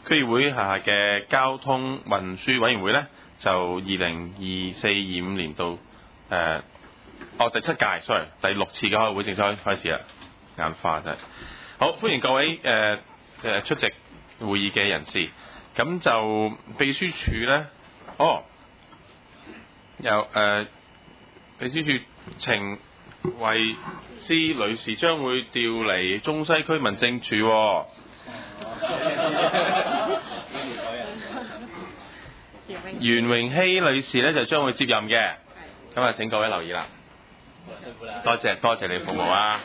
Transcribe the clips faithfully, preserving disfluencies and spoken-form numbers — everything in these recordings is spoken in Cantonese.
區議會下嘅交通運輸委員會呢，就二零二四二五年度誒、呃，哦第七屆 ，sorry， 第六次嘅開會正式開始啦，眼花真係。好，歡迎各位誒誒、呃、出席會議嘅人士。咁就秘書處呢，哦，由誒、呃、秘書處程惠思女士將會調離中西區民政處、哦。袁榮希女士咧就將會接任嘅，咁啊請各位留意啦。多謝多謝你服務啊！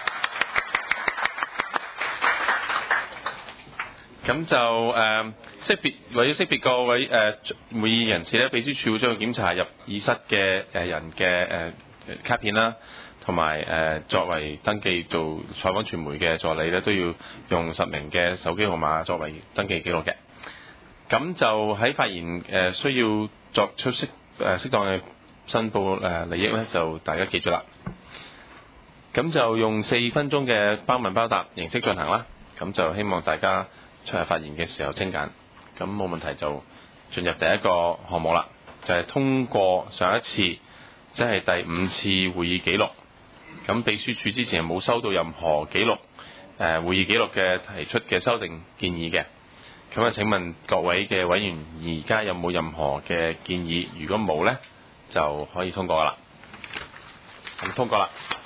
咁就誒、呃、識別為咗識別各位誒、呃、會議人士咧，秘書處會將會檢查入議室嘅誒人嘅誒、呃、卡片啦，同埋誒作為登記做採訪傳媒嘅助理咧，都要用實名嘅手機號碼作為登記記錄嘅。咁就喺發言誒、呃、需要作出適誒適當嘅申報誒、呃、利益咧，就大家記住啦。咁就用四分鐘嘅包問包答形式進行啦。咁就希望大家出嚟發言嘅時候精簡。咁冇問題就進入第一個項目啦，就係、是、通過上一次即係、就是、第五次會議記錄。咁秘書處之前係冇收到任何記錄誒、呃、會議記錄嘅提出嘅修訂建議嘅。咁啊，請問各位嘅委員而家有冇任何嘅建議？如果冇呢，就可以通過啦。咁通過啦。